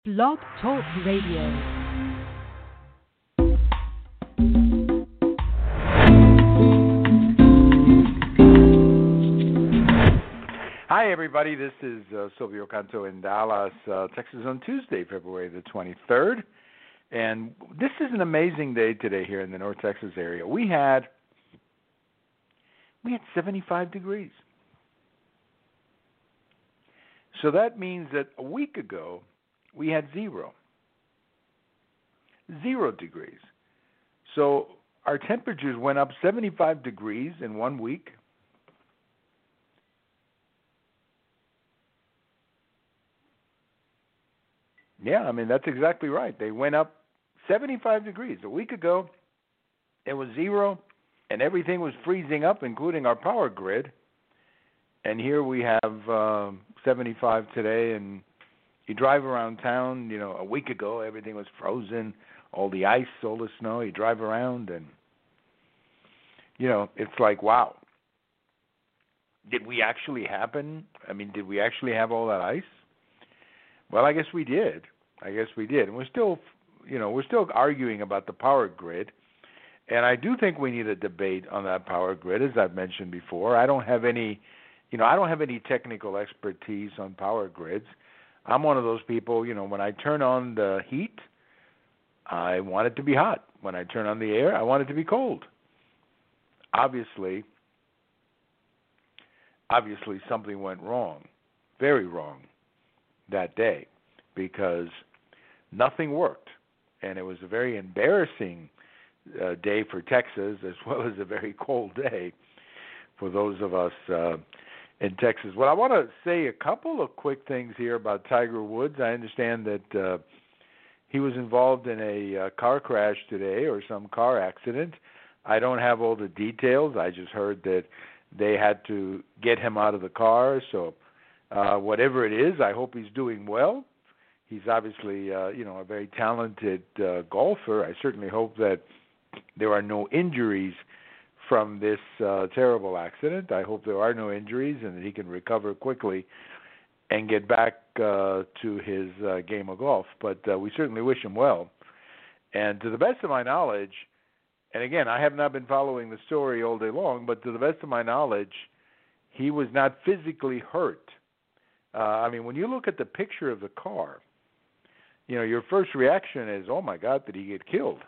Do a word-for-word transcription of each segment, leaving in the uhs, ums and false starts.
Blog Talk Radio. Hi, everybody. This is uh, Silvio Canto in Dallas, uh, Texas, on Tuesday, February the twenty-third. And this is an amazing day today here in the North Texas area. We had we had seventy-five degrees. So that means that a week ago we had zero. Zero degrees. So our temperatures went up seventy-five degrees in one week. Yeah, I mean, that's exactly right. They went up seventy-five degrees. A week ago, it was zero, and everything was freezing up, including our power grid. And here we have uh, seventy-five today, and you drive around town, you know, a week ago, everything was frozen, all the ice, all the snow. You drive around, and, you know, it's like, wow. Did we actually happen? I mean, did we actually have all that ice? Well, I guess we did. I guess we did. And we're still, you know, we're still arguing about the power grid. And I do think we need a debate on that power grid, as I've mentioned before. I don't have any, you know, I don't have any technical expertise on power grids. I'm one of those people, you know, when I turn on the heat, I want it to be hot. When I turn on the air, I want it to be cold. Obviously, obviously something went wrong, very wrong, that day, because nothing worked, and it was a very embarrassing uh, day for Texas, as well as a very cold day for those of us uh, in Texas. Well, I want to say a couple of quick things here about Tiger Woods. I understand that uh, he was involved in a uh, car crash today, or some car accident. I don't have all the details. I just heard that they had to get him out of the car, so Uh, whatever it is, I hope he's doing well. He's obviously, uh, you know, a very talented uh, golfer. I certainly hope that there are no injuries from this uh, terrible accident. I hope there are no injuries and that he can recover quickly and get back uh, to his uh, game of golf. But uh, we certainly wish him well. And to the best of my knowledge, and again, I have not been following the story all day long, but to the best of my knowledge, he was not physically hurt. Uh, I mean, when you look at the picture of the car, you know, your first reaction is, "Oh my God, did he get killed?"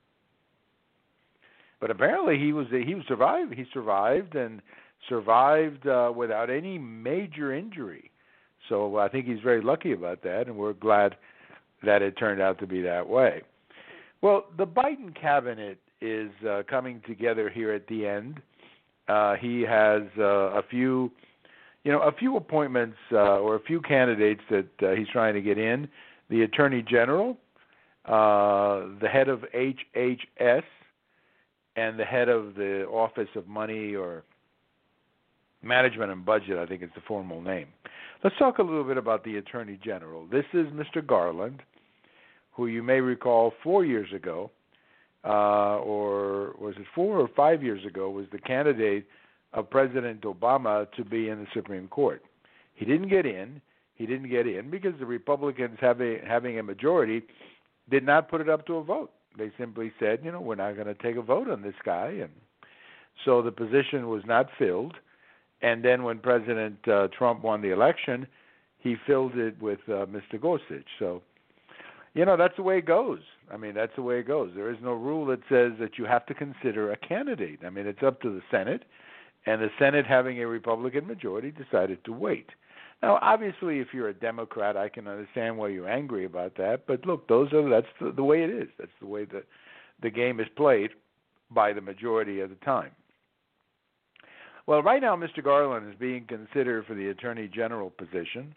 But apparently, he was he was survived. He survived and survived uh, without any major injury. So I think he's very lucky about that, and we're glad that it turned out to be that way. Well, the Biden cabinet is uh, coming together here at the end. Uh, he has uh, a few. You know, a few appointments uh, or a few candidates that uh, he's trying to get in. The Attorney General, uh, the head of H H S, and the head of the Office of Money or Management and Budget, I think it's the formal name. Let's talk a little bit about the Attorney General. This is Mister Garland, who you may recall four years ago, uh, or was it four or five years ago, was the candidate of President Obama to be in the Supreme Court. He didn't get in. He didn't get in because the Republicans, having having a majority, did not put it up to a vote. They simply said, you know, we're not going to take a vote on this guy. And so the position was not filled. And then when President uh, Trump won the election, he filled it with uh, Mister Gorsuch. So, you know, that's the way it goes. I mean, that's the way it goes. There is no rule that says that you have to consider a candidate. I mean, it's up to the Senate. And the Senate, having a Republican majority, decided to wait. Now, obviously, if you're a Democrat, I can understand why you're angry about that. But look, those are that's the, the way it is. That's the way the the game is played by the majority of the time. Well, right now, Mister Garland is being considered for the Attorney General position.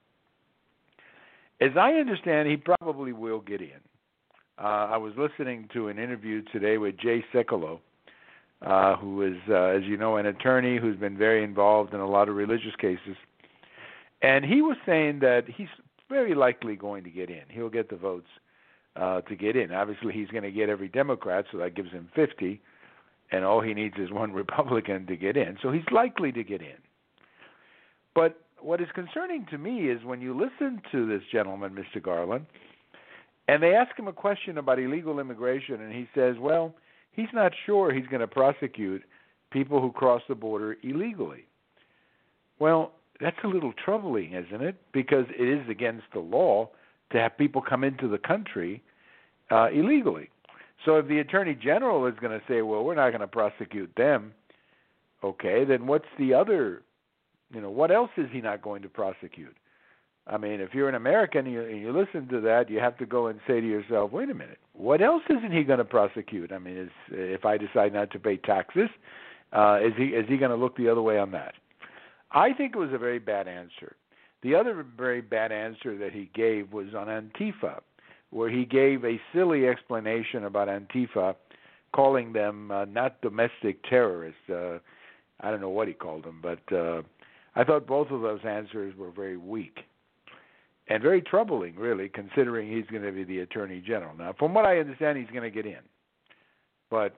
As I understand, he probably will get in. Uh, I was listening to an interview today with Jay Sekulow, Uh, who is, uh, as you know, an attorney who's been very involved in a lot of religious cases. And he was saying that he's very likely going to get in. He'll get the votes uh, to get in. Obviously, he's going to get every Democrat, so that gives him fifty, and all he needs is one Republican to get in. So he's likely to get in. But what is concerning to me is when you listen to this gentleman, Mister Garland, and they ask him a question about illegal immigration, and he says, well, he's not sure he's going to prosecute people who cross the border illegally. Well, that's a little troubling, isn't it? Because it is against the law to have people come into the country uh, illegally. So if the Attorney General is going to say, well, we're not going to prosecute them, okay, then what's the other, you know, what else is he not going to prosecute? I mean, if you're an American and you, and you listen to that, you have to go and say to yourself, wait a minute, what else isn't he going to prosecute? I mean, is, if I decide not to pay taxes, uh, is he is he going to look the other way on that? I think it was a very bad answer. The other very bad answer that he gave was on Antifa, where he gave a silly explanation about Antifa, calling them uh, not domestic terrorists. Uh, I don't know what he called them, but uh, I thought both of those answers were very weak and very troubling, really, considering he's going to be the Attorney General. Now, from what I understand, he's going to get in. But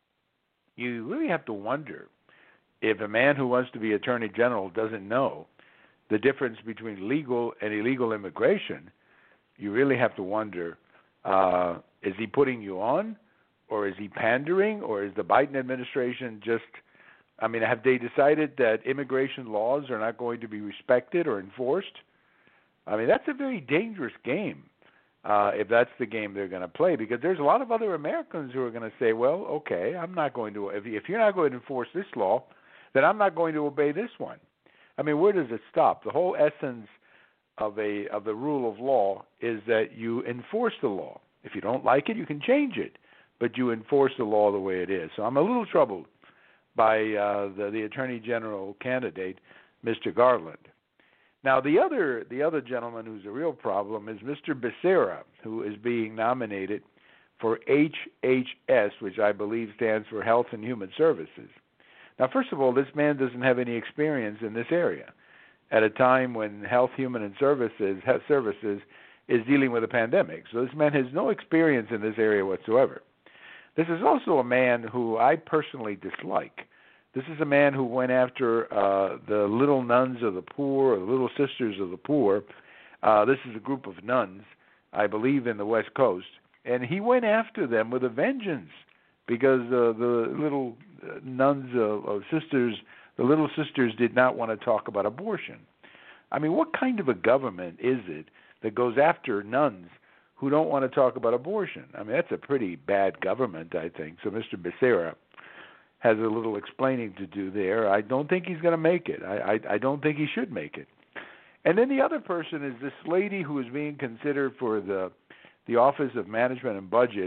you really have to wonder if a man who wants to be Attorney General doesn't know the difference between legal and illegal immigration. You really have to wonder, uh, is he putting you on, or is he pandering, or is the Biden administration just, I mean, have they decided that immigration laws are not going to be respected or enforced? I mean, that's a very dangerous game uh, if that's the game they're going to play, because there's a lot of other Americans who are going to say, well, okay, I'm not going to, if, if you're not going to enforce this law, then I'm not going to obey this one. I mean, where does it stop? The whole essence of a of the rule of law is that you enforce the law. If you don't like it, you can change it, but you enforce the law the way it is. So I'm a little troubled by uh, the, the Attorney General candidate, Mister Garland. Now, the other the other gentleman who's a real problem is Mister Becerra, who is being nominated for H H S, which I believe stands for Health and Human Services. Now, first of all, this man doesn't have any experience in this area at a time when Health, Human and Services Health Services is dealing with a pandemic. So this man has no experience in this area whatsoever. This is also a man who I personally dislike. This is a man who went after uh, the little nuns of the poor, or the little sisters of the poor. Uh, this is a group of nuns, I believe, in the West Coast. And he went after them with a vengeance because uh, the little uh, nuns of uh, sisters, the little sisters did not want to talk about abortion. I mean, what kind of a government is it that goes after nuns who don't want to talk about abortion? I mean, that's a pretty bad government, I think. So Mister Becerra has a little explaining to do there. I don't think he's going to make it. I, I, I don't think he should make it. And then the other person is this lady who is being considered for the the Office of Management and Budget.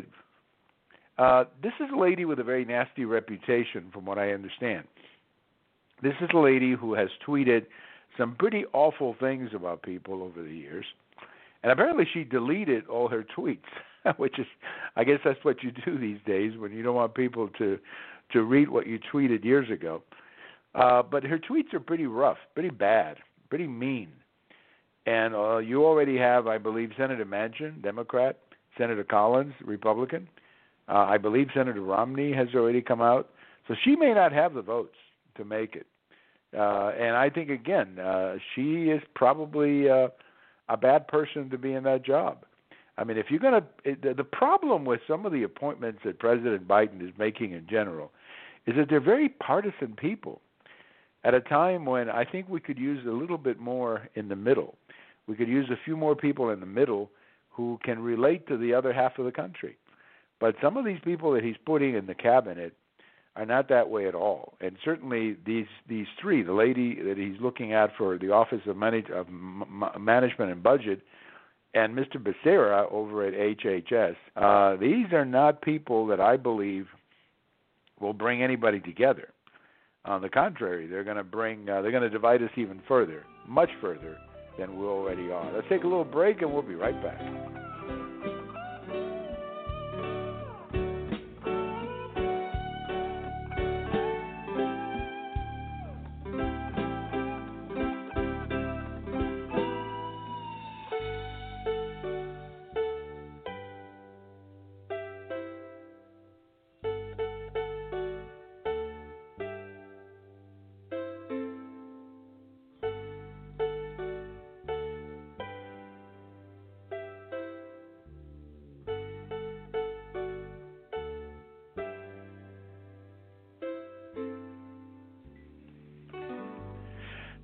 Uh, this is a lady with a very nasty reputation, from what I understand. This is a lady who has tweeted some pretty awful things about people over the years. And apparently she deleted all her tweets, which is, I guess that's what you do these days when you don't want people to, to read what you tweeted years ago. Uh, but her tweets are pretty rough, pretty bad, pretty mean. And uh, you already have, I believe, Senator Manchin, Democrat, Senator Collins, Republican. Uh, I believe Senator Romney has already come out. So she may not have the votes to make it. Uh, and I think, again, uh, she is probably uh, a bad person to be in that job. I mean, if you're going to – the problem with some of the appointments that President Biden is making in general is that they're very partisan people at a time when I think we could use a little bit more in the middle. We could use a few more people in the middle who can relate to the other half of the country. But some of these people that he's putting in the cabinet are not that way at all. And certainly these these three, the lady that he's looking at for the Office of, Manage, of M- Management and Budget, and Mister Becerra over at H H S, uh, these are not people that I believe will bring anybody together. On the contrary, they're going to bring, uh, they're going to divide us even further, much further than we already are. Let's take a little break, and we'll be right back.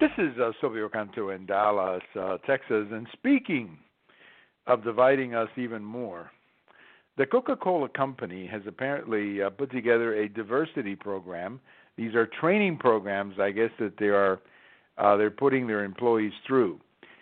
This is uh, Silvio Canto in Dallas, uh, Texas. And speaking of dividing us even more, the Coca-Cola Company has apparently uh, put together a diversity program. These are training programs, I guess, that they are uh, they're putting their employees through.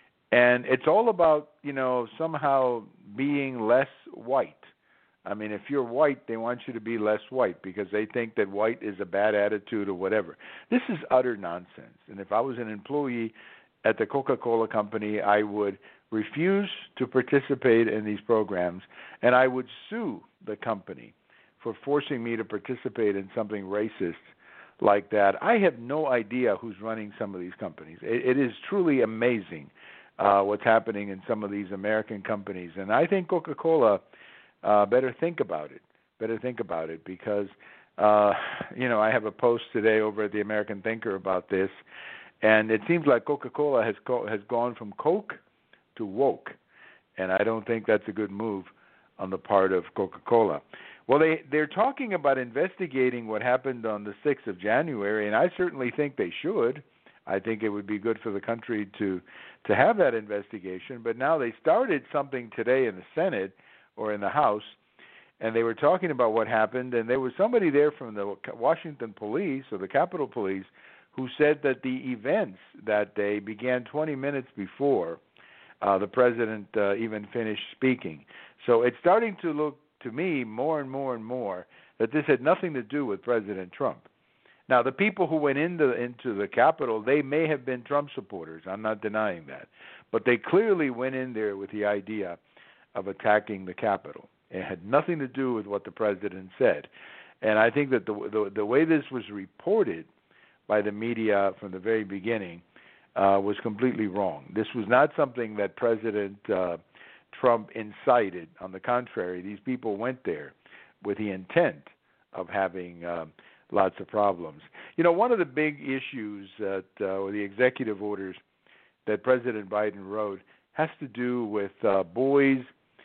And it's all about, you know, somehow being less white. I mean, if you're white, they want you to be less white because they think that white is a bad attitude or whatever. This is utter nonsense. And if I was an employee at the Coca-Cola Company, I would refuse to participate in these programs, and I would sue the company for forcing me to participate in something racist like that. I have no idea who's running some of these companies. It, it is truly amazing uh, what's happening in some of these American companies. And I think Coca-Cola Uh, better think about it. Better think about it because, uh, you know, I have a post today over at the American Thinker about this, and it seems like Coca-Cola has co- has gone from Coke to woke, and I don't think that's a good move on the part of Coca-Cola. Well, they, they're talking about investigating what happened on the sixth of January, and I certainly think they should. I think it would be good for the country to, to have that investigation, but now they started something today in the Senate or in the House, and they were talking about what happened, and there was somebody there from the Washington Police or the Capitol Police who said that the events that day began twenty minutes before uh, the president uh, even finished speaking. So it's starting to look to me more and more and more that this had nothing to do with President Trump. Now, the people who went into into the Capitol, they may have been Trump supporters. I'm not denying that. But they clearly went in there with the idea of attacking the Capitol. It had nothing to do with what the president said. And I think that the the, the way this was reported by the media from the very beginning uh, was completely wrong. This was not something that President uh, Trump incited. On the contrary, these people went there with the intent of having um, lots of problems. You know, one of the big issues that, uh, or the executive orders that President Biden wrote has to do with uh, boys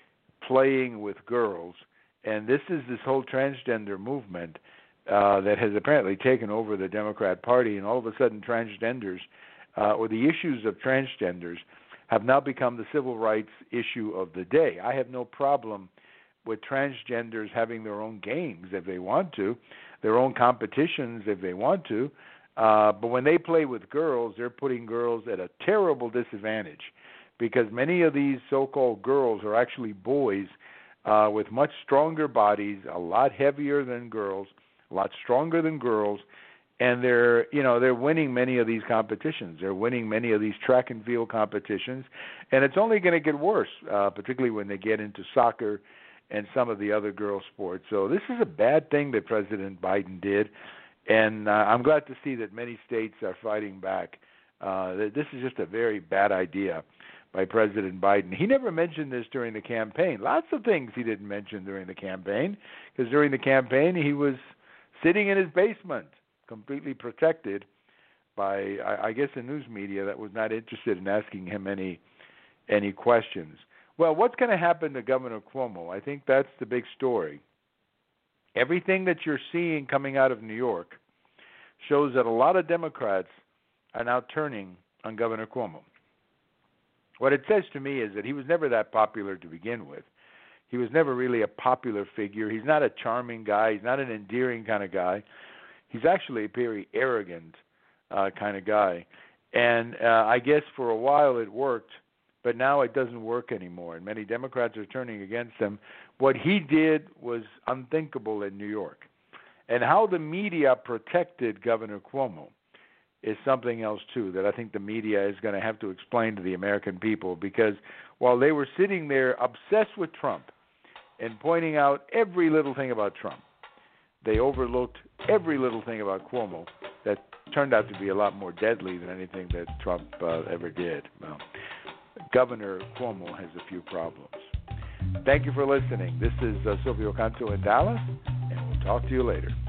playing with girls, and this is this whole transgender movement uh, that has apparently taken over the Democrat Party, and all of a sudden transgenders, uh, or the issues of transgenders, have now become the civil rights issue of the day. I have no problem with transgenders having their own games if they want to, their own competitions if they want to, uh, but when they play with girls, they're putting girls at a terrible disadvantage, because many of these so-called girls are actually boys uh, with much stronger bodies, a lot heavier than girls, a lot stronger than girls, and they're, you know, they're winning many of these competitions. They're winning many of these track and field competitions, and it's only going to get worse, uh, particularly when they get into soccer and some of the other girl sports. So this is a bad thing that President Biden did, and uh, I'm glad to see that many states are fighting back. Uh, this is just a very bad idea by President Biden. He never mentioned this during the campaign. Lots of things he didn't mention during the campaign, because during the campaign he was sitting in his basement, completely protected by, I, I guess, the news media that was not interested in asking him any any questions. Well, what's going to happen to Governor Cuomo? I think that's the big story. Everything that you're seeing coming out of New York shows that a lot of Democrats are now turning on Governor Cuomo. What it says to me is that he was never that popular to begin with. He was never really a popular figure. He's not a charming guy. He's not an endearing kind of guy. He's actually a very arrogant uh, kind of guy. And uh, I guess for a while it worked, but now it doesn't work anymore, and many Democrats are turning against him. What he did was unthinkable in New York. And how the media protected Governor Cuomo is something else, too, that I think the media is going to have to explain to the American people, because while they were sitting there obsessed with Trump and pointing out every little thing about Trump, they overlooked every little thing about Cuomo that turned out to be a lot more deadly than anything that Trump uh, ever did. Well, Governor Cuomo has a few problems. Thank you for listening. This is uh, Silvio Canto in Dallas, and we'll talk to you later.